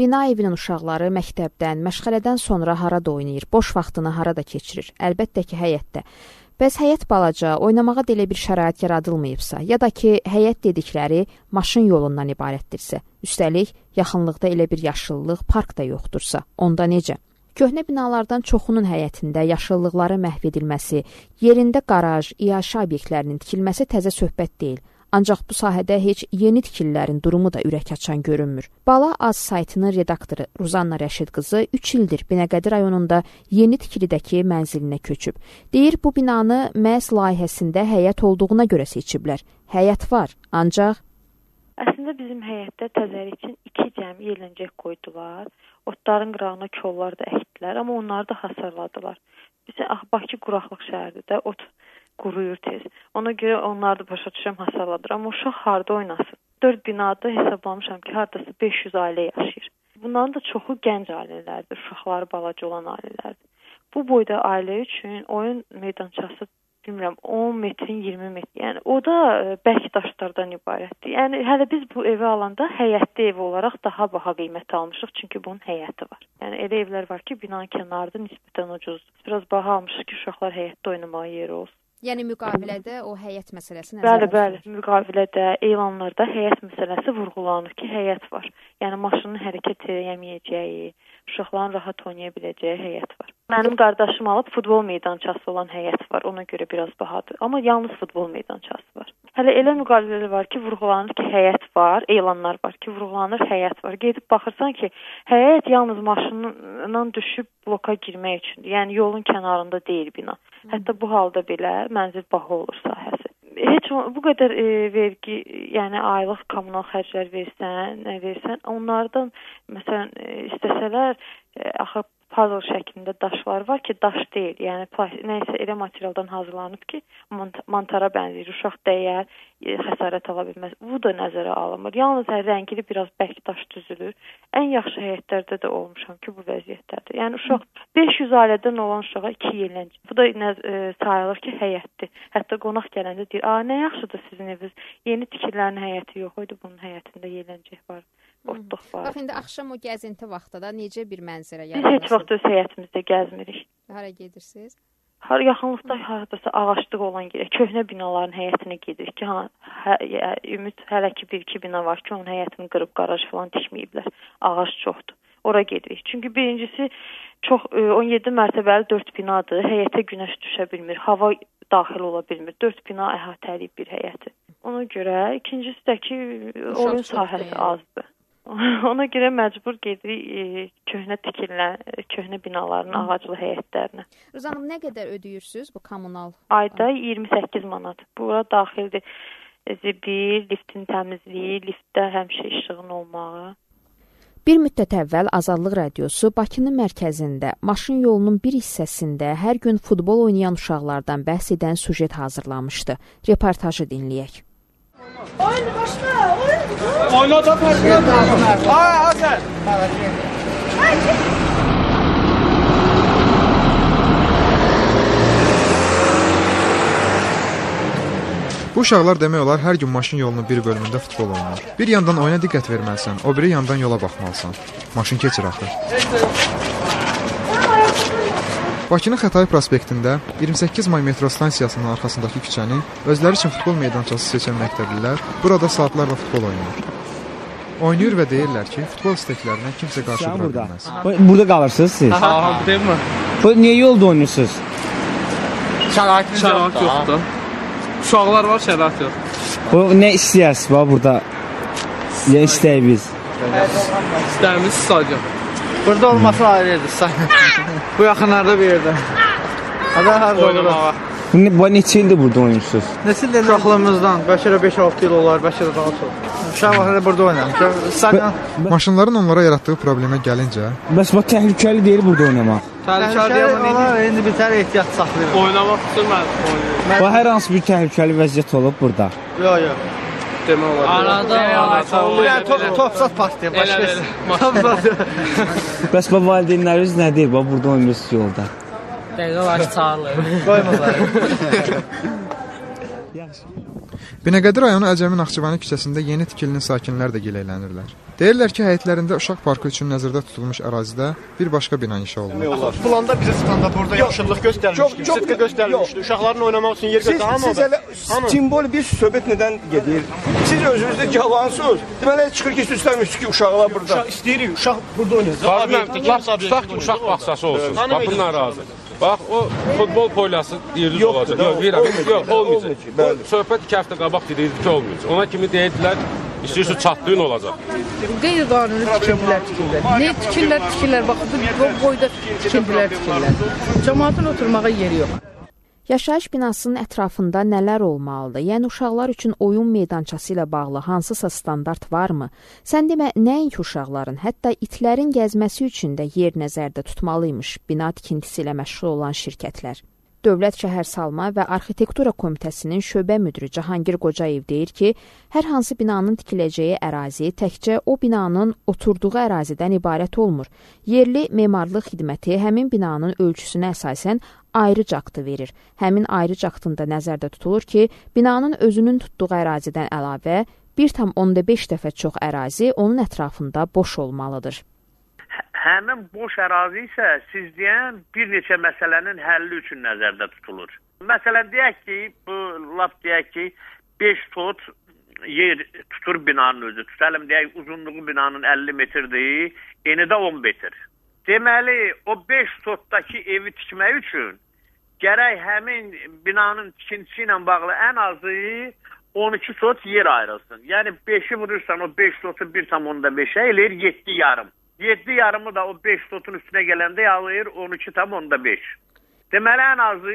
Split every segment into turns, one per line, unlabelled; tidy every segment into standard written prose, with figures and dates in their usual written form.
Bina evinin uşaqları məktəbdən, məşğələdən sonra harada oynayır, boş vaxtını harada keçirir? Əlbəttə ki, həyətdə. Bəs həyət balaca, oynamağa da elə bir şərait yaradılmayıbsa, ya da ki, həyət dedikləri maşın yolundan ibarətdirsə, üstəlik, yaxınlıqda elə bir yaşıllıq, park da yoxdursa, onda necə? Köhnə binalardan çoxunun həyətində yaşıllıqların məhv edilməsi, yerində qaraj, iaşə obyektlərinin tikilməsi təzə söhbət deyil. Ancaq bu sahədə heç yeni tikililərin durumu da ürək açan görünmür. Bala Az saytının redaktoru Ruzanna Rəşid qızı 3 ildir Binəqədi rayonunda yeni tikilidəki mənzilinə köçüb. Deyir, bu binanı məhz layihəsində həyət olduğuna görə seçiblər. Həyət var, ancaq...
Əslində bizim həyətdə təzəri üçün 2 cəmi yerləncək qoydular. Otların qırağına kollar da əkdilər, amma onları da hasarladılar. Bizə Bakı quraqlıq şəhəridir də, ot quruyur tez. Ona görə onları da başa düşəm hasarladır. Amma uşaq harda oynasın? 4 binada hesablamışam ki, hardası 500 ailə yaşayır. Bunların da çoxu gənc ailələrdir, uşaqları balaca olan ailələrdir. Bu boyda ailə üçün oyun meydançası bilmirəm 10 metrin 20 metr. Yəni o da bərk daşlardan ibarətdir. Yəni hələ biz bu evi alanda həyətli ev olaraq daha baha qiymət almışıq, çünki bunun həyəti var. Yəni elə evlər var ki, binanın kənarında nisbətən ucuzdur. Biraz baha almışıq ki, uşaqlar həyətdə oynamağa yeri olsun.
Yəni müqavilədə o həyət məsələsi nəzərdə tutulur.
Bəli, müqavilədə, elanlarda həyət məsələsi vurğulanır ki, həyət var. Yəni maşının hərəkət edəməyəcəyi, uşaqların rahat oynaya biləcəyi həyət var. Mənim qardaşım alıb futbol meydançası olan həyət var. Ona görə biraz bahadır. Amma yalnız futbol meydançası var. Hələ elə müqavilələr var ki, vurğulanır ki, həyət var, elanlar var ki, vurğulanır həyət var. Gedib baxırsan ki, həyət yalnız maşından düşüb bloka girmək üçün. Yəni yolun kənarında deyil bina. Hətta bu halda belə mənzil baha olur sahəsi. Heç bu qədər vergi, yəni aylıq kommunal xərclər versən, onlardan məsələn istəsələr axı puzzle şəklində daşlar var ki, daş deyil. Yəni nəysə elə materialdan hazırlanıb ki, mantara bənzəyir. Uşaq dəyər, xəsarət ala bilməz. Bu da nəzərə alınmır. Yalnız rəngli biraz bərk daş düzülür. Ən yaxşı həyətlərdə də olmuşam ki, bu vəziyyətdədir. Yəni uşaq 500 ailədən olan uşağa 2 yerlənc. Bu da sayılır ki, həyətdir. Hətta qonaq gələndə deyir, nə yaxşıdır sizin eviniz. Yeni tikililərin həyəti yox idi, bunun həyətində yerləncək var. Otluq var.
Bax, indi axşam o gəzinti vaxtında necə bir mənzərə
yaranır? Biz heç vaxt öz həyətimizdə gəzmirik.
Hara gedirsiniz?
Yaxınlıqda haradasa ağaclıq olan yerə, köhnə binaların həyətinə gedirik ki, ümid hələ ki 1-2 bina var ki, onun həyətini qırıb qaraj falan tikməyiblər. Ağac çoxdur. Ora gedirik. Çünki birincisi çox 17 mərtəbəli 4 binadır. Həyətə günəş düşə bilmir, hava daxil ola bilmir. 4 bina əhatəliyib bir həyəti. Ona görə ikincisi də ki, oyun sahəsi azdır. Ona görə məcbur gedirik köhnə tikilən, köhnə binaların ağaclı həyətlərinə.
Ruzanım, nə qədər ödəyirsiniz bu kommunal?
Ayda 28 manat. Bura daxildir zibil, liftin təmizliyi, liftdə həmişə işığın olmağı.
Bir müddət əvvəl Azadlıq Radiosu Bakının mərkəzində, maşın yolunun bir hissəsində hər gün futbol oynayan uşaqlardan bəhs edən sujet hazırlamışdı. Reportajı dinləyək.
Oyun başla, oyun. Oyna da başla. Ay, hazır.
Bu uşaqlar demək olar hər gün maşın yolunun bir bölümündə futbol oynayır. Bir yandan oyuna diqqət verməlisən, o biri yandan yola baxmalısan. Maşın keçir axı. Bakının Xətai prospektində 28 may metro stansiyasının arxasındakı küçəni özləri üçün futbol meydançası seçən məktəblilər burada saatlarla futbol oynayır. Oynayır və deyirlər ki, futbol istəklərinə kimsə qarşı dura bilməz.
Burada qalırsınız siz?
Buradayım mı?
Niyə yolda oynuyorsunuz?
Şərait yoxdur. Uşaqlar var, şərait yox.
Nə istəyirsiniz burada? Nə istəyiniz?
İstəyimiz stadion. Burada olması ayrıdır. Bu yaxınlarda bir yerdə. Oynamağa.
Bu neçə ildir burada oynuyorsunuz?
Neçə ildir? Uşaqlığımızdan. Bəlkə də 5-6 il olar, bəlkə də daha çox. Uşaq vaxtında burada oynayırım.
Maşınların onlara yaratdığı problemə gəlincə...
Bəs bu təhlükəli deyil burada oynamaq.
Təhlükəli olar, indi bir tər ehtiyat saxlayırım. Oynamaq üçün mən oynayıram.
Bu hər hansı bir təhlükəli vəziyyət olub burada?
Yox. Demək olar. Arada topsat partiyaya başlayır.
Bəs bu valideynləriniz nə deyir? Burada oynuyorsunuz yolda.
Dəqiqə var ki, çağırılır. Qoymazlar.
Binəqədi rayonu Əcəmi Naxçıvani küçəsində yeni tikilinin sakinlər də giləylənirlər. Deyirlər ki, həyətlərində uşaq parkı üçün nəzərdə tutulmuş ərazidə bir başqa bina inşa olunur.
Planda bizə standa burada yaxşılıq göstərilmişdi, sıxı göstərilmişdi. Uşaqların oynamaq üçün yer göstərilmişdi.
Siz simbol bir söhbət nədən gedir? Siz özünüzdə cavansınız. Deməli çıxır ki, üstləmişsiniz ki, uşaqlar burada.
Uşaq istəyirik, uşaq burada oynayacaq.
Uşaq bağçası olsun. Bax bundan razı. Bax o futbol polyası yerli olacaq. Yox, olmayacaq. Söhbət 2 həftə qabaq deyildi ki, olmayacaq. Ona kimi deyirdilər, istəyirsə çatdığın olacaq.
Qeyri-qanuni tikintilər. Ne tikirlər, bax bu boyda tikirlər. Cəmaatın oturmağa yeri yox.
Yaşayış binasının ətrafında nələr olmalıdır? Yəni uşaqlar üçün oyun meydançası ilə bağlı hansısa standart varmı? Sən demə, nəinki uşaqların, hətta itlərin gəzməsi üçün də yer nəzərdə tutmalıymış bina tikintisi ilə məşğul olan şirkətlər. Dövlət Şəhərsalma və Arxitektura Komitəsinin şöbə müdiri Cahangir Qocayev deyir ki, hər hansı binanın tikiləcəyi ərazi təkcə o binanın oturduğu ərazidən ibarət olmur. Yerli memarlıq xidməti həmin binanın ölçüsünə əsasən ayrıc aktı verir. Həmin ayrıc aktında nəzərdə tutulur ki, binanın özünün tutduğu ərazidən əlavə 1,5 dəfə çox ərazi onun ətrafında boş olmalıdır.
Həmin boş ərazi isə siz deyən bir neçə məsələnin həlli üçün nəzərdə tutulur. Məsələn, deyək ki, deyək ki, 5 tot yer tutur binanın özü. Tutalım, deyək, uzunluğu binanın 50 metrdir, eni də 10 metr. Deməli, o 5 totdakı evi tikmək üçün gərək həmin binanın tikintisi ilə bağlı ən azı 12 tot yer ayrılsın. Yəni, 5'i vurursan o 5 totu 1,5'e eləyir 7,5. 7,5'ı da o 5 totun üstünə gələndə alır 12,5. Deməli, ən azı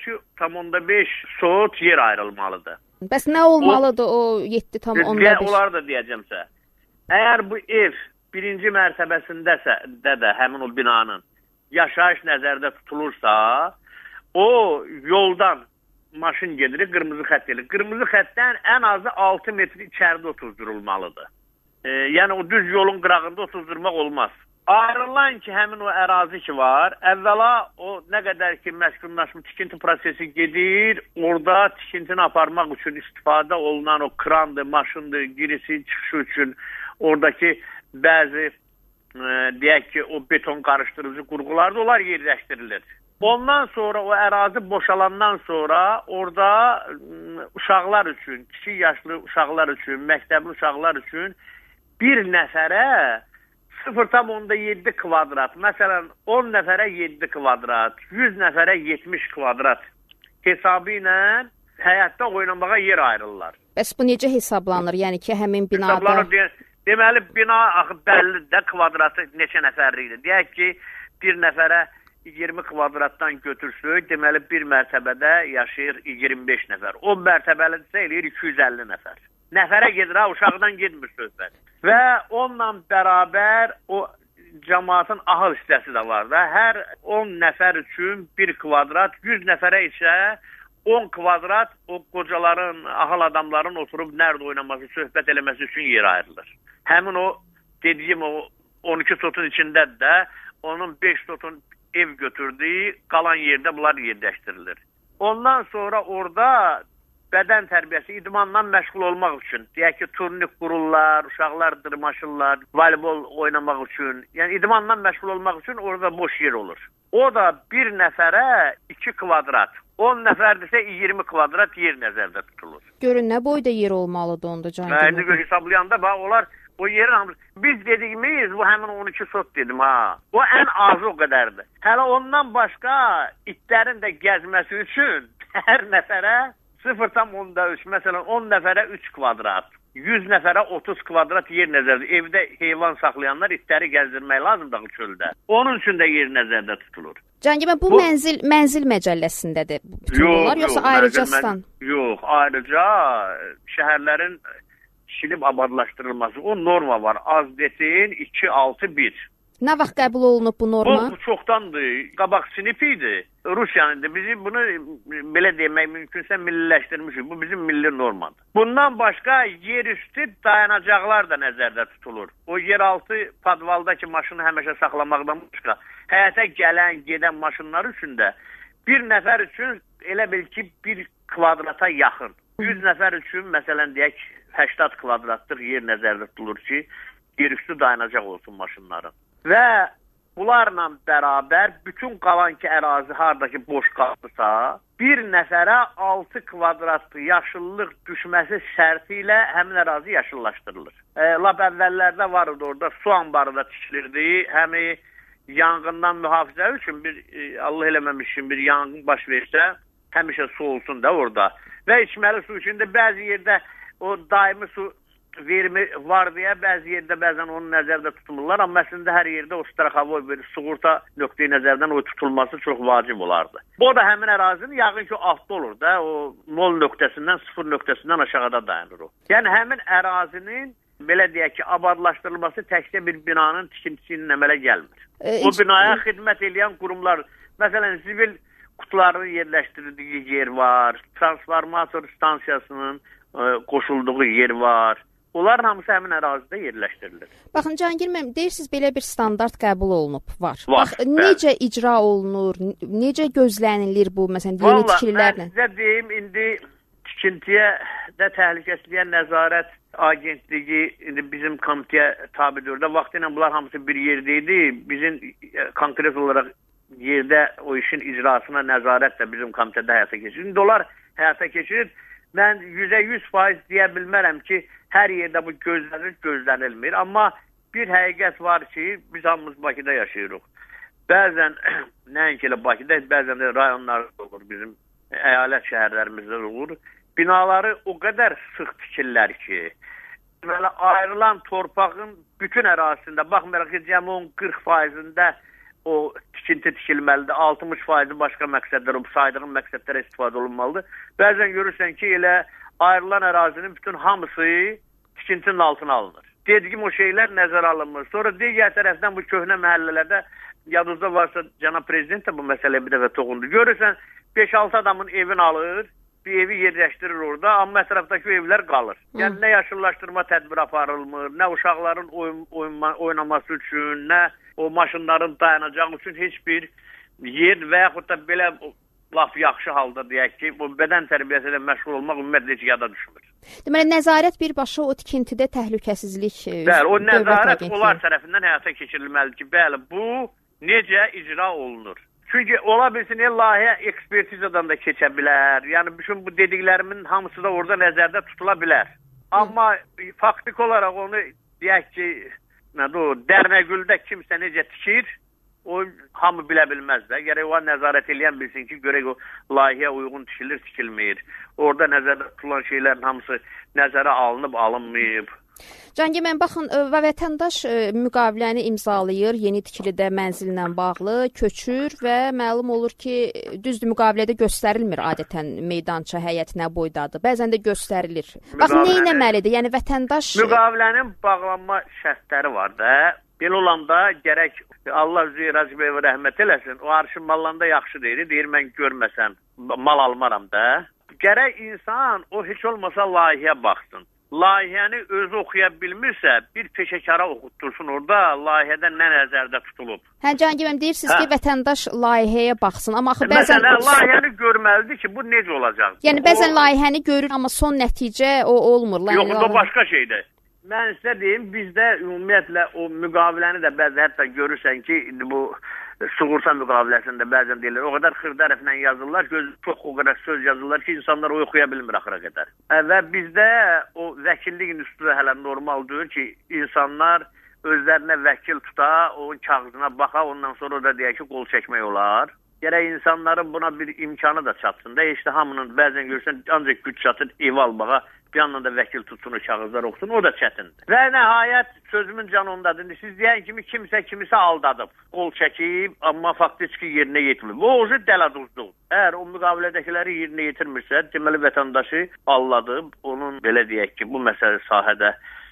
12,5 tot yer ayrılmalıdır.
Bəs nə olmalıdır o 7,5?
Onlar da deyəcəmsə. Əgər bu ev birinci mərtəbəsindəsə də həmin o binanın yaşayış nəzərdə tutulursa, o yoldan maşın gedir, qırmızı xətt gedir. Qırmızı xəttdən ən azı 6 metr içəridə otuzdurulmalıdır. Yəni o düz yolun qırağında otuzdurmaq olmaz. Ayrılan ki, həmin o ərazi ki var, əvvəla o nə qədər ki məskunlaşmış tikinti prosesi gedir, orada tikintini aparmaq üçün istifadə olunan o krandır, maşındır, girisi, çıxışı üçün oradakı bəzi deyək ki, o beton qarışdırıcı qurğularda onlar yerləşdirilir. Ondan sonra o ərazi boşalandan sonra orada uşaqlar üçün, kiçik yaşlı uşaqlar üçün, məktəbli uşaqlar üçün bir nəfərə 0,7 kvadrat, məsələn 10 nəfərə 7 kvadrat, 100 nəfərə 70 kvadrat hesabı ilə həyatda oynamağa yer ayrılırlar.
Bəs bu necə hesablanır? Yəni ki, həmin binada...
Deməli, bina bəlli də kvadratı neçə nəfərlikdir. Deyək ki, bir nəfərə 20 kvadratdan götürsək, deməli bir mərtəbədə yaşayır 25 nəfər. 10 mərtəbəlidirsə eləyir 250 nəfər. Nəfərə gedir, uşaqdan getmir söhbət. Və onunla bərabər o cəmaatın ahıl hissəsi də var da. Hər 10 nəfər üçün 1 kvadrat, 100 nəfərə isə 10 kvadrat o qocaların, ahıl adamların oturub nərdə oynaması, söhbət eləməsi üçün yer ayrılır. Həmin o dediyim o 12 totun içindədir də onun 5 totun ev götürdüyü qalan yerdə bunlar yerləşdirilir. Ondan sonra orada bədən tərbiyəsi, idmanla məşğul olmaq üçün, deyək ki, turnik qururlar, uşaqlar dırmaşırlar, voleybol oynamaq üçün, yəni idmanla məşğul olmaq üçün orada boş yer olur. O da bir nəfərə 2 kvadrat, 10 nəfərdirsə 20 kvadrat yer nəzərdə tutulur.
Görün, nə boyda yer olmalıdır onda Cahangir?
İndi hesablayanda bax, onlar o yerin hamısı, biz dediyimiz bu həmin 12 sot dedim ha. O ən azı o qədərdir. Hələ ondan başqa itlərin də gəzməsi üçün hər nəfərə 0,3, məsələn 10 nəfərə 3 kvadrat, 100 nəfərə 30 kvadrat yer nəzərdə. Evdə heyvan saxlayanlar itləri gəzdirmək lazımdır çöldə. Onun üçün də yer nəzərdə tutulur.
Cahangir, bu mənzil məcəlləsindədir bütün bunlar, yoxsa ayrıca stan?
Yox, ayrıca şəhərlərin şilib abadlaşdırılması, o norma var. Az desin 2-6-1.
Nə vaxt qəbul olunub bu norma?
Bu çoxdandır. Qabaq sinif idi. Rusiyanın da bizi bunu belə demək mümkünsə milliləşdirmişik. Bu bizim milli normadır. Bundan başqa yerüstü dayanacaqlar da nəzərdə tutulur. O yeraltı padvaldakı maşını həmişə saxlamaqdan başqa həyətə gələn, gedən maşınlar üçün də bir nəfər üçün elə bil ki 1 kvadrata yaxın. 100 nəfər üçün məsələn deyək 80 kvadratlıq yer nəzərdə tutulur ki, yerüstü dayanacaq olsun maşınların. Və bunlarla bərabər bütün qalanki ərazi hardakı boş qalırsa, bir nəfərə 6 kvadrat yaşıllıq düşməsi şərti ilə həmin ərazi yaşıllaşdırılır. Lap əvvəllərdə var idi orada, su anbarı da tikilirdi. Həmi yanğından mühafizə üçün Allah eləməmiş üçün bir yanğın baş versə, həmişə su olsun da orada. Və içməli su üçün də bəzi yerdə o daimi su verimi var deyə bəzi yerdə bəzən onu nəzərdə tutulurlar. Amma əslində hər yerdə o straxavoy bir sığorta nöqteyi nəzərdən o tutulması çox vacib olardı. Bu da həmin ərazinin yəqin ki altda olur da, o 0 nöqtəsindən 0 nöqtəsindən aşağıda dayanır o. Yəni həmin ərazinin belə deyək ki, abadlaşdırılması təkcə bir binanın tikintisi ilə əmələ gəlmir. O binaya xidmət edən qurumlar, məsələn, zivil qutuların yerləşdirildiyi yer var, transformator stansiyasının qoşulduğu yer var. Onların hamısı həmin ərazidə yerləşdirilir.
Baxın, Cahangir müəllim, deyirsiniz belə bir standart qəbul olunub, var. Bax, necə icra olunur, necə gözlənilir bu, məsələn, yeni tikililərlə?
Mən sizə deyim, indi tikintiyə də təhlükəsizliyə nəzarət agentliyi indi bizim komitəyə tabidir. Vaxtı ilə bunlar hamısı bir yerdə idi. Bizim konkret olaraq yerdə o işin icrasına nəzarət də bizim komitədə həyata keçirir. İndi onlar həyata keçirir. Mən 100% deyə bilmərəm ki, hər yerdə bu gözlənilmir. Amma bir həqiqət var ki, biz hamımız Bakıda yaşayırıq. Bəzən, nəinki elə Bakıda, bəzən də rayonlarda olur, bizim əyalət şəhərlərimizdə olur. Binaları o qədər sıx tikirlər ki, deməli, ayrılan torpağın bütün ərazisində, baxmayaraq ki, cəmi 40%-də o tikinti tikilməlidir, 60% başqa məqsədlər, o saydığın məqsədlərə istifadə olunmalıdır. Bəzən görürsən ki, elə ayrılan ərazinin bütün hamısı tikintinin altına alınır. Dediyim o şeylər nəzərə alınmır. Sonra digər tərəfdən bu köhnə məhəllələrdə, yadınızda varsa, cənab prezident də bu məsələyə bir dəfə toxundu. Görürsən, 5-6 adamın evini alır, bir evi yerləşdirir orada, amma ətrafdakı evlər qalır. Yəni, nə yaşıllaşdırma tədbiri aparılmır, nə uşaqların oynaması üçün, nə o maşınların dayanacağı üçün heç bir yer və yaxud da belə laf yaxşı halda deyək ki, bu bədən tərbiyəsi ilə məşğul olmaq ümumiyyətlə heç yada düşmür.
Deməli, nəzarət birbaşa o tikintidə təhlükəsizlik...
Bəli, o nəzarət onlar tərəfindən həyata keçirilməlidir ki, bəli, bu necə icra olunur. Çünki ola bilsin, layihə ekspertizadan da keçə bilər. Yəni, bütün bu dediklərimin hamısı da orada nəzərdə tutula bilər. Amma faktik olaraq onu deyək ki, Dərnəgüldə kimsə necə tikir, o hamı bilə bilməz də. Gərək o nəzarət eləyən bilsin ki, görək o layihəyə uyğun tikilir, tikilməyir. Orada nəzərdə tutulan şeylərin hamısı nəzərə alınıb, alınmayıb.
Cahangir müəllim, baxın, vətəndaş müqaviləni imzalayır, yeni tikilidə mənzillə bağlı, köçür və məlum olur ki, düzdür, müqavilədə göstərilmir adətən meydança, həyət nə boydadır, bəzən də göstərilir. Baxın, nə etməlidir? Yəni, vətəndaş...
Müqavilənin bağlanma şərtləri var da, belə olanda gərək Allah Üzeyir Hacıbəyevə rəhmət eləsin, o arşın mallarında yaxşı deyir, mən görməsəm, mal almaram da. Gərək insan o heç olmasa layihəyə baxsın. Layihəni özü oxuya bilmirsə, bir peşəkara oxuttursun orada, layihədə nə nəzərdə tutulub.
Cahangir müəllim, deyirsiniz ki, vətəndaş layihəyə baxsın, amma axı bəzən...
Məsələn, layihəni görməlidir ki, bu necə olacaq?
Yəni, bəzən layihəni görür, amma son nəticə o olmur.
Yox, o başqa şeydir. Mən sizə deyim, bizdə ümumiyyətlə o müqaviləni də bəzən hətta görürsən ki, bu sığorta müqaviləsində bəzən deyilir, o qədər xırda hərflə yazırlar ki, çox o qədər söz yazırlar ki, insanlar o oxuya bilmir axıra qədər. Və bizdə o vəkillik institutu hələ normal deyil ki, insanlar özlərinə vəkil tuta, onun kağızına baxa, ondan sonra da deyək ki, qol çəkmək olar. Gərək insanların buna bir imkanı da çatsın da, heç də hamının bəzən görürsən, ancaq güc çatır ev almağa, bir yandan da vəkil tutsun, o kağızlar oxusun, o da çətindir. Və nəhayət sözümün canındadır. Siz deyən kimi kimsə kimisə aldadıb, qol çəkib, amma faktiki yerinə yetirmir. O ozu dəladuzdur. Əgər o müqavilədəkiləri yerinə yetirmirsə, deməli vətəndaşı aldadıb, onun belə deyək ki, bu məsələ sahədə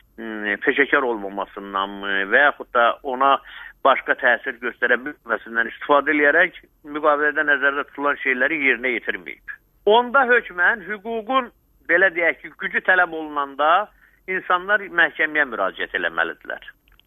peşəkar olmamasından və yaxud da ona başqa təsir göstərə bilməsindən istifadə edərək müqavilədə nəzərdə tutulan şeyləri yerinə yetirməyib. Onda hökmən hüququn belə deyək ki, gücü tələb olunanda insanlar məhkəməyə müraciət eləməlidirlər.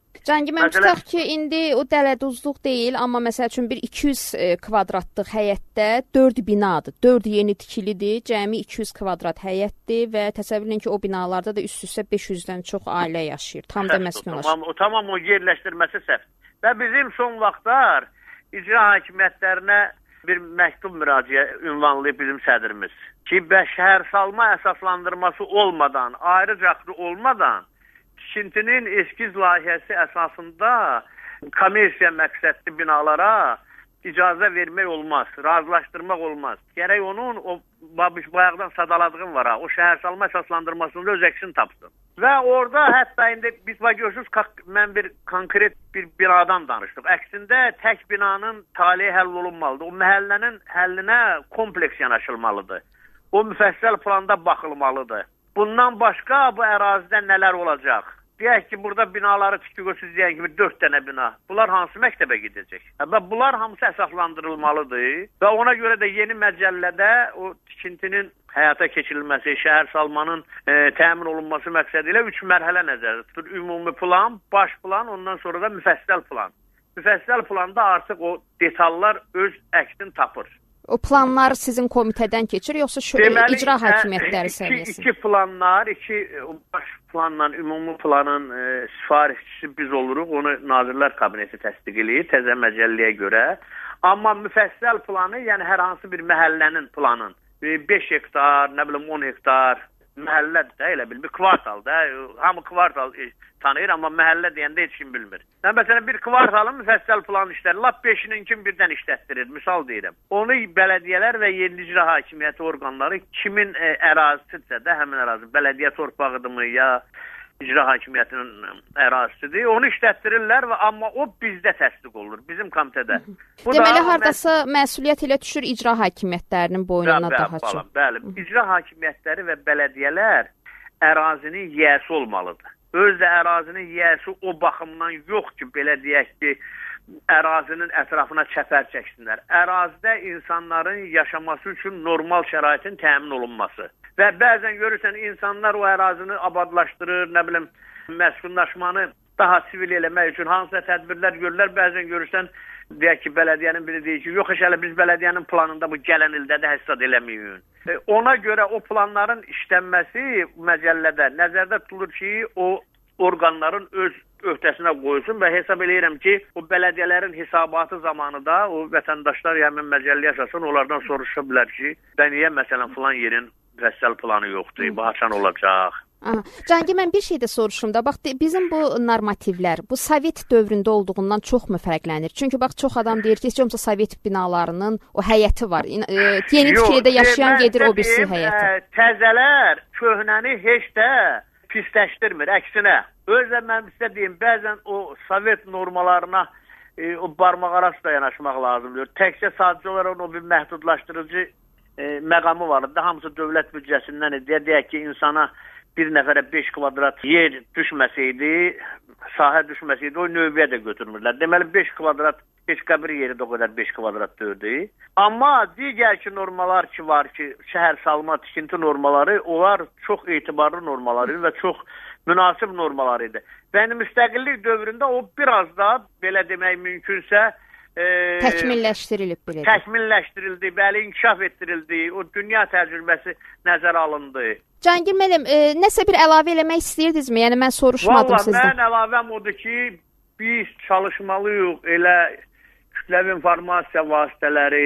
Cəngiməm tutaq ki, indi o dələduzluq deyil, amma məsəl üçün bir 200 kvadratlıq həyətdə 4 binadır. 4 yeni tikilidir, cəmi 200 kvadrat həyətdir və təsəvvür edin ki, o binalarda da üst-üstə 500-dən çox ailə yaşayır. Tam da məskunlaşır.
Tamam o yerləşdirməsi səhv. Və bizim son vaxtlar icra hakimiyyətlərinə bir məktub ünvanlayıb bizim sədrimiz ki, şəhərsalma əsaslandırması olmadan, ayrıcaqlı olmadan tikintinin eskiz layihəsi əsasında kommersiya məqsədli binalara icazə vermək olmaz, razılaşdırmaq olmaz. Gərək onun o bayaqdan sadaladığım var, o şəhərsalma əsaslandırmasında öz əksini tapsın. Və orada hətta indi biz görürsünüz, mən bir konkret bir binadan danışdım. Əksində tək binanın taleyi həll olunmalıdır. O məhəllənin həllinə kompleks yanaşılmalıdır. O müfəssəl planda baxılmalıdır. Bundan başqa bu ərazidə nələr olacaq? Deyək ki, burada binaları siz deyən kimi 4 dənə bina. Bunlar hansı məktəbə gedəcək? Və bunlar hamısı əsaslandırılmalıdır. Və ona görə də yeni məcəllədə o tikintinin həyata keçirilməsi, şəhərsalmanın təmin olunması məqsədilə 3 mərhələ nəzərdə tutulur. Ümumi plan, baş plan, ondan sonra da müfəssəl plan. Müfəssəl planda artıq o detallar öz əksini tapır.
O planlar sizin komitədən keçir, yoxsa icra hakimiyyətləri səviyyəsində? İki
planlar, baş planla ümumi planın sifarişçisi biz oluruq. Onu Nazirlər Kabineti təsdiq edir təzə məcəlləyə görə. Amma müfəssəl planı, yəni hər hansı bir məhəllənin planın 5 hektar, 10 hektar məhəllədir də, elə bil, bir kvartal da. Hamı kvartal tanıyır, amma məhəllə deyəndə heç kim bilmir. Məsələn, bir kvartalın müfəssəl plan işləri, lap 5-nin kim birdən işlətdirir, misal deyirəm. Onu bələdiyyələr və yerli icra hakimiyyəti orqanları kimin ərazisidirsə də, həmin ərazi, bələdiyyə torpağıdırmı, ya icra hakimiyyətinin ərazisidir, onu işlətdirirlər, amma o bizdə təsdiq olunur, bizim komitədə.
Deməli, haradasa məsuliyyət elə düşür icra hakimiyyətlərinin boynuna daha çox.
Bəli, icra hakimiyyətləri və bələdiyyələr ərazinin yiyəsi olmalıdır. Öz də ərazinin yiyəsi o baxımdan yox ki, belə deyək ki, ərazinin ətrafına çəpər çəksinlər. Ərazidə insanların yaşaması üçün normal şəraitin təmin olunması. Və bəzən görürsən, insanlar o ərazini abadlaşdırır, məskunlaşmanı daha sivil eləmək üçün hansısa tədbirlər görürlər. Bəzən görürsən, deyək ki, bələdiyyənin biri deyir ki, yox, hələ biz bələdiyyənin planında bu gələn ildə də həssad eləməyin. Ona görə o planların işlənməsi məcəllədə nəzərdə tutulur ki, o orqanların öz öhdəsinə qoysun və hesab eləyirəm ki, o bələdiyyələrin hesabatı zamanı da o vətəndaşlar həmin məcəlləyə əsasən onlardan soruşa bilər ki, niyə məsələn filan yerin müfəssəl planı yoxdur, bu haçan olacaq.
Cəngi, mən bir şey də soruşum da, bax, bizim bu normativlər, bu Sovet dövründə olduğundan çoxmu fərqlənir? Çünki bax, çox adam deyir ki, heç olmasa Sovet binalarının o həyəti var. Yeni tikilidə yaşayan gedir o birisi həyəti.
Təzələr köhnəni heç də pisləşdirmir, əksinə. Özlə mən sizə deyim, bəzən o Sovet normalarına o barmaq arası da yanaşmaq lazımdır. Təkcə sadəcə olaraq o bir məhdudlaşdırıcı məqamı var. Hamısı dövlət büdcəsindən deyək ki, insana bir nəfərə 5 kvadrat yer düşməsəydi, sahə düşməsəydi, o növbəyə də götürmürlər. Deməli, 5 kvadrat heç qəbir yeri də o qədər 5 kvadrat dördür. Amma digər ki, normalar ki var ki, şəhərsalma, tikinti normaları, onlar çox etibarlı normaları və çox münasib normaları idi. Və müstəqillik dövründə o biraz da, belə demək mümkünsə,
təkmilləşdirilib belə.
Təkmilləşdirildi, bəli, inkişaf etdirildi, o dünya təcrübəsi nəzərə alındı.
Cəngir müəllim, nəsə bir əlavə eləmək istəyirdinizmi? Yəni mən soruşmadım sizdən.
Vallahi mən əlavəm odur ki, biz çalışmalıyıq elə kütləvi informasiya vasitələri,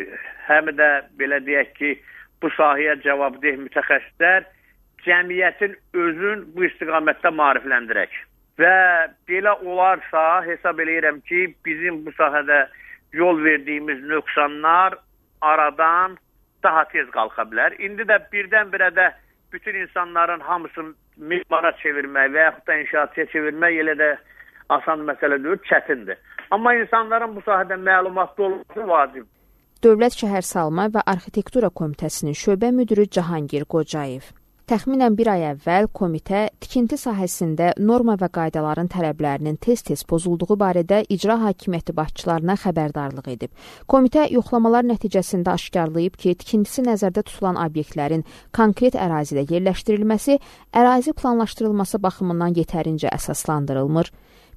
həm də belə deyək ki, bu sahəyə cavabdeh mütəxəssislər cəmiyyətin özün bu istiqamətdə maarifləndirək. Və belə olarsa, hesab eləyirəm ki, bizim bu sahədə yol verdiyimiz nöqsanlar aradan daha tez qalxa bilər. İndi də birdən-birə də bütün insanların hamısını mimara çevirmək və yaxud da inşaatçıya çevirmək elə də asan məsələ deyil, çətindir. Amma insanların bu sahədə məlumatlı olması vacib.
Dövlət Şəhərsalma və Arxitektura Komitəsinin şöbə müdürü Cahangir Qocayev. Təxminən bir ay əvvəl komitə tikinti sahəsində norma və qaydaların tələblərinin tez-tez pozulduğu barədə icra hakimiyyəti başçılarına xəbərdarlıq edib. Komitə yoxlamalar nəticəsində aşkarlayıb ki, tikintisi nəzərdə tutulan obyektlərin konkret ərazidə yerləşdirilməsi ərazi planlaşdırılması baxımından yetərincə əsaslandırılmır.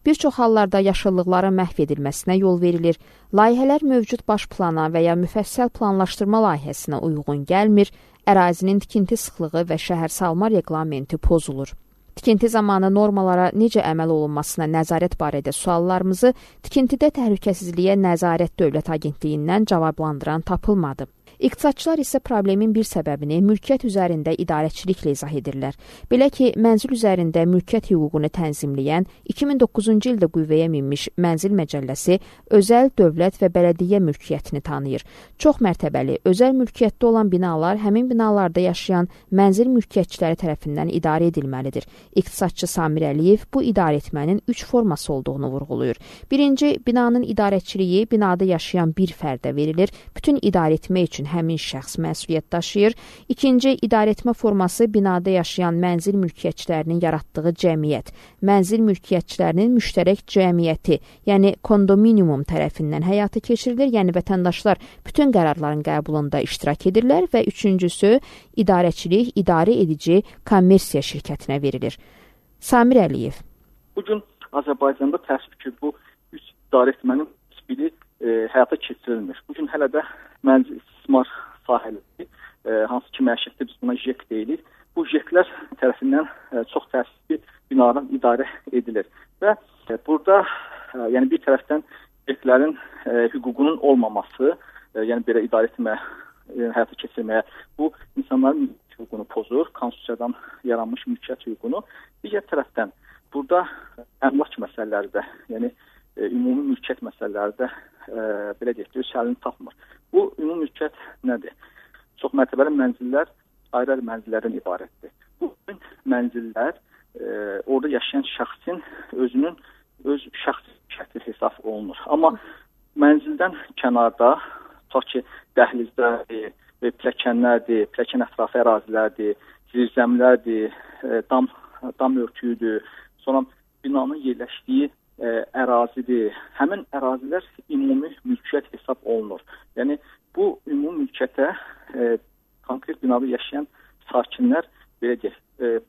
Bir çox hallarda yaşıllıqların məhv edilməsinə yol verilir. Layihələr mövcud baş plana və ya müfəssəl planlaşdırma layihəsinə uyğun gəlmir, ərazinin tikinti sıxlığı və şəhərsalma reqlamenti pozulur. Tikinti zamanı normalara necə əməl olunmasına nəzarət barədə suallarımızı tikintidə təhlükəsizliyə nəzarət Dövlət Agentliyindən cavablandıran tapılmadı. İqtisadçılar isə problemin bir səbəbini mülkiyyət üzərində idarəçiliklə izah edirlər. Belə ki, mənzil üzərində mülkiyyət hüququnu tənzimləyən 2009-cu ildə qüvvəyə minmiş Mənzil Məcəlləsi özəl dövlət və bələdiyyə mülkiyyətini tanıyır. Çox mərtəbəli, özəl mülkiyyətdə olan binalar həmin binalarda yaşayan mənzil mülkiyyətçiləri tərəfindən idarə edilməlidir. İqtisadçı Samir Əliyev bu idarəetmənin 3 forması olduğunu vurğulayır. Birinci, binanın idarəçiliyi binada yaşayan bir fərdə verilir. Bütün idarəetmə üçün həmin şəxs məsuliyyət daşıyır. İkinci, idarəetmə forması binada yaşayan mənzil mülkiyyətçilərinin yaratdığı cəmiyyət, mənzil mülkiyyətçilərinin müştərək cəmiyyəti, yəni kondominium tərəfindən həyata keçirilir, yəni vətəndaşlar bütün qərarların qəbulunda iştirak edirlər və üçüncüsü, idarəçilik idarə edici kommersiya şirkətinə verilir. Samir Əliyev.
Bugün Azərbaycanda təəssüf ki, bu 3 idarəetmənin biri həyata keçirilmir. Bugün hələ də mənzil istismar sahələri, hansı ki məişətdə biz buna JEK deyirik, bu JEK-lər tərəfindən çox təəssüfli binalar idarə edilir. Və burada yəni bir tərəfdən JEK-lərin hüququnun olmaması, yəni belə idarə etmə, həyata keçirməyə, bu insanların hüququnu pozur, konstitusiyadan yaranmış mülkiyyət hüququnu. Digər tərəfdən burada əmlak məsələləri də, yəni ümumi mülkiyyət məsələləri də belə deyək ki, öz həllini tapmır. Bu ümumi mülkiyyət nədir? Çox mərtəbəli mənzillər ayrı-ayrı mənzillərdən ibarətdir. Bu mənzillər orada yaşayan şəxsin özünün öz şəxsi mülkiyyəti hesab olunur. Amma mənzildən kənarda, tutaq ki, dəhlizlərdir, pilləkənlərdir, pilləkən ətrafı ərazilərdir, zirzəmilərdir, dam örtüyüdür, sonra binanın yerləşdiyi ərazidir. Həmin ərazilər ümumi mülkiyyət hesab olunur. Yəni, bu ümumi mülkiyyətə konkret binada yaşayan sakinlər belə deyək,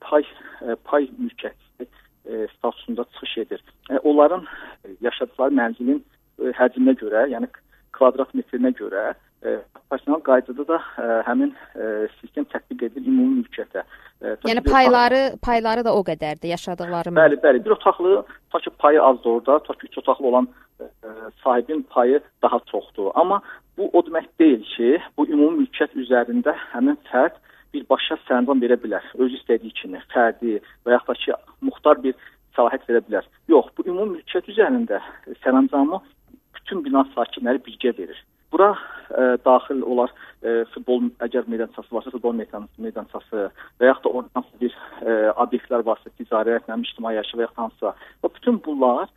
pay mülkiyyəti statusunda çıxış edir. Onların yaşadıkları mənzilin həcminə görə, yəni kvadrat metrinə görə professional qaydada da həmin sistem tətbiq edilir ümumi mülkiyyətə.
Yəni payları da o qədərdir yaşadıkları.
Bəli. Bir otaqlı, ta ki payı azdır orada, ta ki 3 otaqlı olan sahibin payı daha çoxdur. Amma bu o demək deyil ki, bu ümumi mülkiyyət üzərində həmin fərd birbaşa sərəncam verə bilər. Öz istədiyi kimi, fərdi və yaxud da ki, muxtar bir səlahiyyət verə bilər. Yox, bu ümumi mülkiyyət üzərində sərəncamı bütün bina sakinləri birgə verir. Bura daxil olar futbol, əgər meydançası varsa, futbol meydançası və yaxud da oradan bir obyektlər varsa, ticarət, ictimai yaşayış və yaxud hansısa. Və bütün bunlar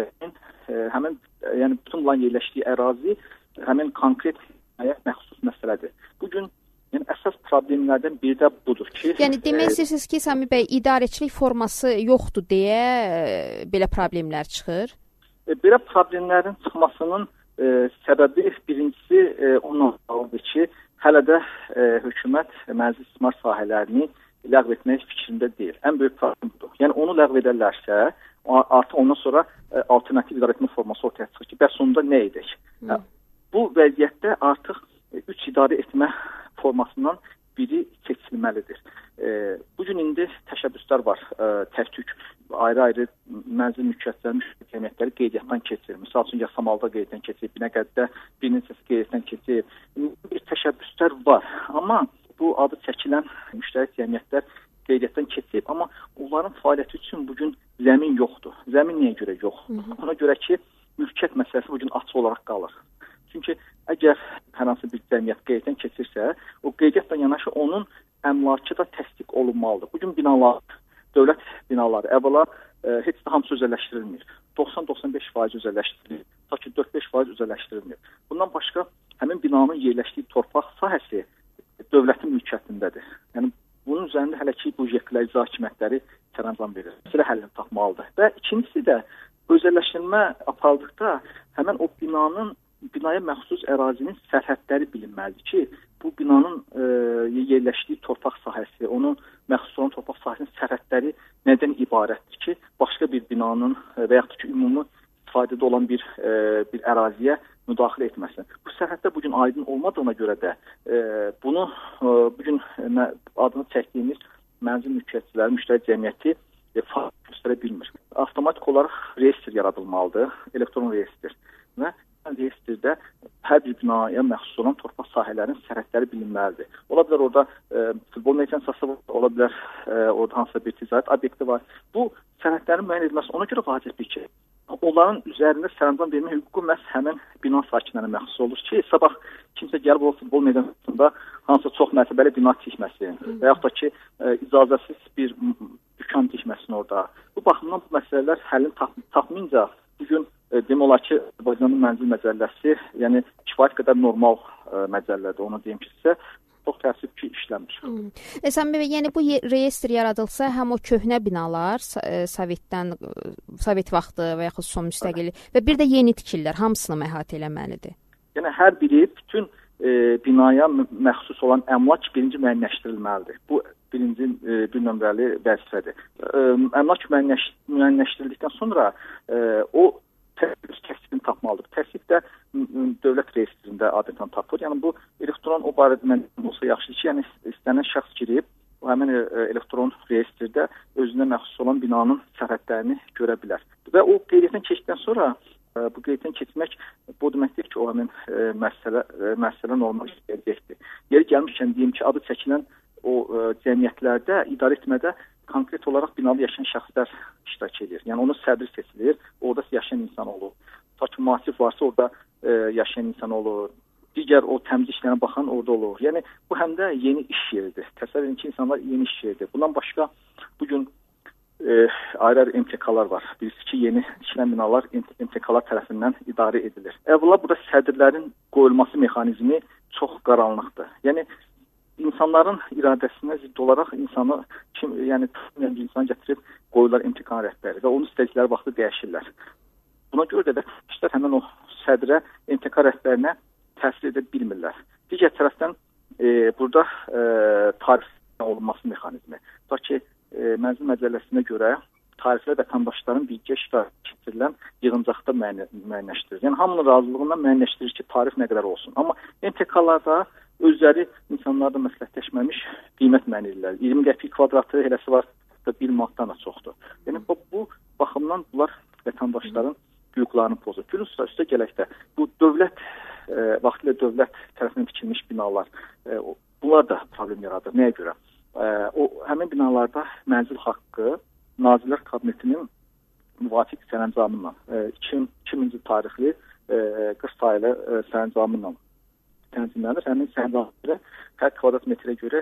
həmin, yəni bütün bunların yerləşdiyi ərazi həmin konkret məxsus məsələdir. Bugün yəni əsas problemlərdən biri də budur ki,
yəni demək istəyirsiniz ki, Sami bəy, idarəçilik forması yoxdur deyə belə problemlər çıxır?
Belə problemlərin çıxmasının səbəbi birincisi ondan aldı ki, hələ də hökumət mənzil istismar sahələrini ləğv etmək fikrində deyil. Ən böyük problem budur. Yəni onu ləğv edərlərsə, artıq ondan sonra alternativ idarəetmə forması ortaya çıxır ki, bəs sonunda nə edək? Bu vəziyyətdə artıq 3 idarə etmə formasından biri keçilməlidir. Bugün indi təşəbbüslər var, tək-tük ayrı-ayrı mənzil mülkiyyətləri, müştərək qeydiyyatdan keçir. Misal üçün, Yasamalda qeydiyyatdan keçir, Binəqədidə bir neçəsi qeydiyyatdan keçir. Bir təşəbbüslər var, amma bu adı çəkilən müştərək cəmiyyətlər qeydiyyatdan keçib, amma onların fəaliyyəti üçün bugün zəmin yoxdur. Zəmin niyə görə yox? Ona görə ki, mülkiyyət məsələsi bugün açıq olaraq qalır. Çünki əgər hər hansı bir cəmiyyət qeydiyyatdan keçirsə, o qeydiyyatla yanaşı onun əmlakı da təsdiq olunmalıdır. Bugün binalar, dövlət binaları əvvəla heç də hamısı özəlləşdirilmir. 90-95% özəlləşdirilir. Ta ki 4-5% özəlləşdirilmir. Bundan başqa həmin binanın yerləşdiyi torpaq sahəsi dövlətin mülkiyyətindədir. Yəni bunun üzərində hələ ki bu JEK-lər, icra hakimiyyətləri sərəncam verir. Məsələ həllini tapmalıdır. Və ikincisi də özəlləşdirmə aparıldıqda həmin o binanın binaya məxsus ərazinin sərhədləri bilinməlidir ki, bu binanın yerləşdiyi torpaq sahəsi, onun məxsus olan torpaq sahəsinin sərhədləri nədən ibarətdir ki, başqa bir binanın və yaxud ki, ümumi istifadədə olan bir əraziyə müdaxilə etməsin. Bu sərhəddə bugün aydın olmadığına görə də bunu bugün adını çəkdiyimiz mənzil mülkiyyətçiləri, müştəri cəmiyyəti fəaliyyət göstərə bilmir. Avtomatik olaraq reyestr yaradılmalıdır, elektron reyestr və reyestrdə hər bir binaya məxsus olan torpaq sahələrinin sərhədləri bilinməlidir. Ola bilər orada futbol meydançası var, ola bilər orada hansısa bir ticarət obyekti var. Bu sərhədlərin müəyyən edilməsi ona görə vacibdir ki, onların üzərində sərəncam vermə hüququ məhz həmin bina sakinlərinə məxsus olur ki, sabah kimsə gəlib o futbol meydançasında hansısa çox mərtəbəli bina tikməsin və yaxud da ki, icazəsiz bir dükan tikməsin orada. Bu baxımdan bu məsələlər həllini tapmayınca bugün demək olar ki, Azərbaycanın mənzil məcəlləsi, yəni kifayət qədər normal məcəllədir, onu deyim ki, sizə çox təəssüf ki, işləmir.
Səmin bəy, yəni bu reyestr yaradılsa, həm o köhnə binalar, Sovet vaxtı və yaxud son müstəqillik və bir də yeni tikililər hamısını əhatə eləməlidir.
Yəni hər biri bütün binaya məxsus olan əmlak birinci müəyyənləşdirilməlidir. Bu birinci bir nömrəli vəzifədir. Əmlak müəyyənləşdirildikdən sonra o təsdiqini tapmalıdır. Təsdiq də dövlət reyestrində adətən tapır. Yəni bu elektron o barədə məlumat olsa yaxşıdır ki, yəni istənilən şəxs girib o həmin elektron reyestrdə özünə məxsus olan binanın sərhədlərini görə bilər. Və o qeydiyyatdan keçdikdən sonra bu qeydiyyatdan keçmək bu deməkdir ki, o həmin məsələ normal işləyəcəkdir. Yeri gəlmişkən deyim ki, adı çəkilən o cəmiyyətlərdə idarə etmədə konkret olaraq binada yaşayan şəxslər iştirak edir. Yəni onun sədri seçilir, orada yaşayan insan olur. Ta ki, müasif varsa orada yaşayan insan olur. Digər o təmizlik işlərinə baxan orada olur. Yəni bu həm də yeni iş yeridir. Təsəvvür edin ki, insanlar yeni iş yeridir. Bundan başqa bugün ayrı-ayrı MTK-lar var. Birisi ki, yeni tikilən binalar MTK-lar tərəfindən idarə edilir. Əvvəla burada sədrlərin qoyulması mexanizmi çox qaranlıqdır. Yəni insanların iradəsinə zidd olaraq insan gətirib qoyurlar imtahan rəhbəri və onun istədikləri vaxtı dəyişirlər. Buna görə də vətəndaşlar həmin o sədrə, imtahan rəhbərinə təsir edə bilmirlər. Digər tərəfdən burada tarif olunması mexanizmi. Ta ki, mənzil məcəlləsinə görə tariflər vətəndaşların birgə iştirak etdirilən yığıncaqda müəyyənləşdirilir. Yəni hamının razılığından müəyyənləşdirir ki, tarif nə qədər olsun. Amma MTK-larda özləri insanlar da məsləhətləşməmiş qiymət müəyyən edirlər. 20 qəpik kvadratı eləsi var da 1 manatdan da çoxdur. Yəni bu baxımdan bunlar vətəndaşların hüquqlarını pozur. Üstə gələkdə bu dövlət vaxtilə dövlət tərəfindən tikilmiş binalar bunlar da problem yaradır. Nəyə görə? O həmin binalarda mənzil haqqı Nazirlər Kabinetinin müvafiq sərəncamı ilə 2000-ci tarixli 40 sayılı sərəncamı ilə tənzimlənir. Həmin sərəncamda hər kvadrat metrə görə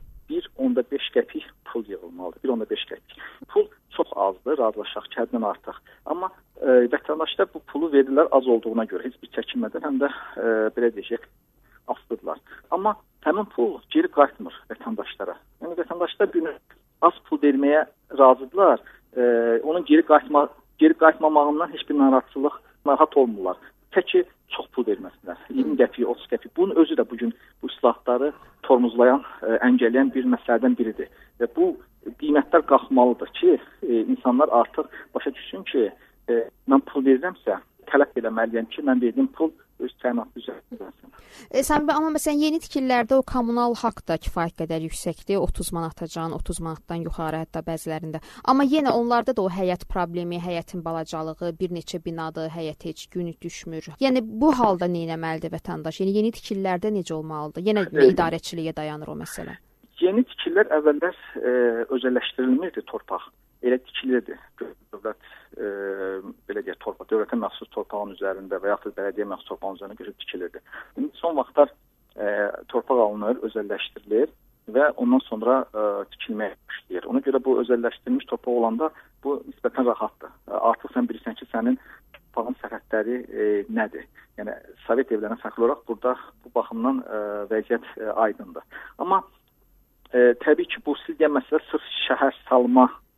1.5 qəpik pul yığılmalıdır. 1.5 qəpik. Pul çox azdır, razılaşaq ki, həddən artıq. Amma vətəndaşlar bu pulu verirlər az olduğuna görə, heç bir çəkinmədən həm də belə deyək, asılıdırlar. Amma həmin pul geri qayıtmır vətəndaşlara. Yəni vətəndaşlar bir az pul verməyə razıdırlar. Onun geri qayıtmamağından heç bir narahat olmurlar. Təki çox pul verməsinlər. 20 qəpik, 30 qəpik. Bunun özü də bugün bu islahatları tormozlayan, əngəlləyən bir məsələdən biridir. Və bu qiymətlər qalxmalıdır ki, insanlar artıq başa düşsün ki, mən pul verirəmsə, tələb eləməliyəm ki, mən verdiyim pul öz təminatı üzərində.
Amma məsələn yeni tikililərdə o kommunal haqq da kifayət qədər yüksəkdir. 30 manatacan, 30 manatdan yuxarı hətta bəzilərində. Amma yenə onlarda da o həyət problemi, həyətin balacalığı, bir neçə binadır, həyət heç gün düşmür. Yəni bu halda nə etməlidir vətəndaş? Yəni yeni tikililərdə necə olmalıdır? Yenə idarəçiliyə dayanır o məsələ.
Yeni tikililər əvvəllər özəlləşdirilmirdi torpaq. Elə tikilirdi. Dövlət belə deyək, dövlətə məxsus torpağın üzərində və yaxud bələdiyyə məxsus torpağın üzərində götürüb tikilirdi. Son vaxtlar torpaq alınır, özəlləşdirilir və ondan sonra tikilməyə başlayır. Ona görə bu özəlləşdirilmiş torpaq olanda bu nisbətən rahatdır. Artıq sən bilirsən ki, sənin torpağın sərhədləri nədir? Yəni Sovet evlərinə fərqli olaraq burada bu baxımdan vəziyyət aydındır. Amma təbii ki, bu siz deyən məsələ sırf şəhər salma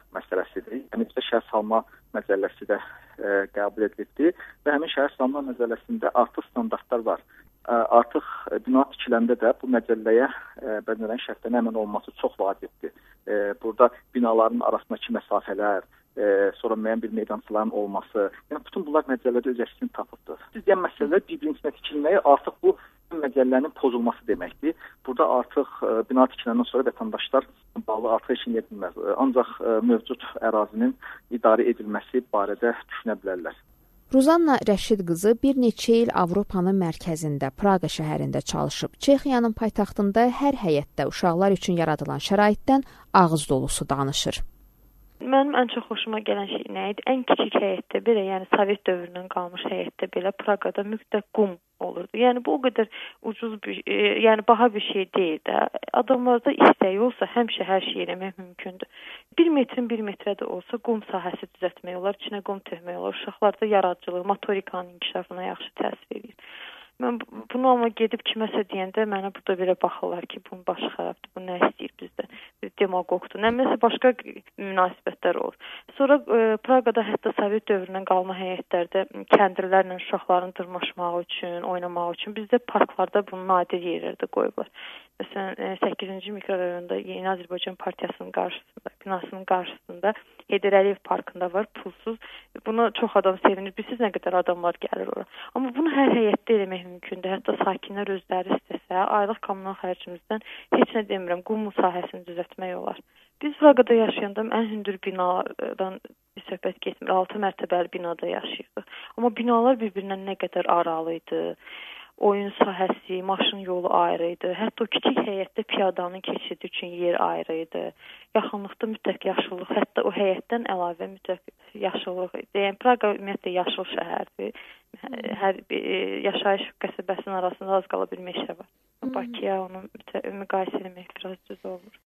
məsələsidir. Yəni bizdə şəhər salma məcəlləsi də qəbul edilibdir və həmin şəhər salma məcəlləsində artıq standartlar var. Artıq bina tikiləndə də bu məcəlləyə bənzəyən şərtlərin əməl olunması çox vacibdir. Burada binaların arasındakı məsafələr, sonra müəyyən bir meydançaların olması, yəni bütün bunlar məcəllədə öz əksini tapıbdır. Biz deyən məsələlər bir-birinə tikilməyi artıq bu məcəllənin pozulması deməkdir. Burada artıq bina tikiləndən sonra vətəndaşlar bağlı artıq heç nə bilməz. Ancaq mövcud ərazinin idarə edilməsi barədə düşünə bilərlər.
Ruzanna Rəşid qızı bir neçə il Avropanın mərkəzində, Praqa şəhərində çalışıb. Çexiyanın paytaxtında hər həyətdə uşaqlar üçün yaradılan şəraitdən ağız dolusu danışır.
Mənim ən çox xoşuma gələn şey nə idi? Ən kiçik həyətdə belə, yəni Sovet dövründən qalmış həyətdə belə Praqada mütləq qum olurdu. Yəni bu o qədər ucuz bir, yəni baha bir şey deyil də. Adamlarda istəyi olsa həmişə hər şey eləmək mümkündür. 1 metrin 1 metrə də olsa qum sahəsi düzəltmək olar, içinə qum tökmək olar. Uşaqlarda yaradıcılıq, motorikanın inkişafına yaxşı təsir edir. Mən bunu amma gedib kiməsə deyəndə mənə burada belə baxırlar ki, bunun başı xarabdır, bu nə istəyir bizdə, demagogdur. Nəsə başqa münasibətlər olur. Sonra Praqada hətta Sovet dövründən qalma həyətlərdə kəndirlərlə uşaqların dırmaşmağı üçün, oynamaq üçün bizdə parklarda bunu nadir yerlərdə qoyublar. Məsələn, 8-ci mikrorayonda Yeni Azərbaycan Partiyasının qarşısında, binasının qarşısında Heydər Əliyev parkında var, pulsuz. Buna çox adam sevinir. Bilsiz nə qədər adamlar gəlir ora. Amma bunu hər həyətdə eləmək mümkündür. Hətta sakinlər özləri istəsə, aylıq kommunal xərcimizdən heç nə demirəm, qum sahəsini düzəltmək olar. Biz Praqada yaşayanda ən hündür binalardan bir söhbət getmir. 6 mərtəbəli binada yaşayırdıq. Amma binalar bir-birindən nə qədər aralı idi. Oyun sahəsi, maşın yolu ayrı idi. Hətta o kiçik həyətdə piyadanın keçidi üçün yer ayrı idi. Yaxınlıqda mütləq yaşıllıq, hətta o həyətdən əlavə mütləq yaşıllıq idi. Yəni Praqa ümumiyyətlə yaşıl şəhərdir. Hər yaşayış qəsəbəsinin arasında az qala bir meşə var. Bakıya onu müqayisə etmək biraz düz olur.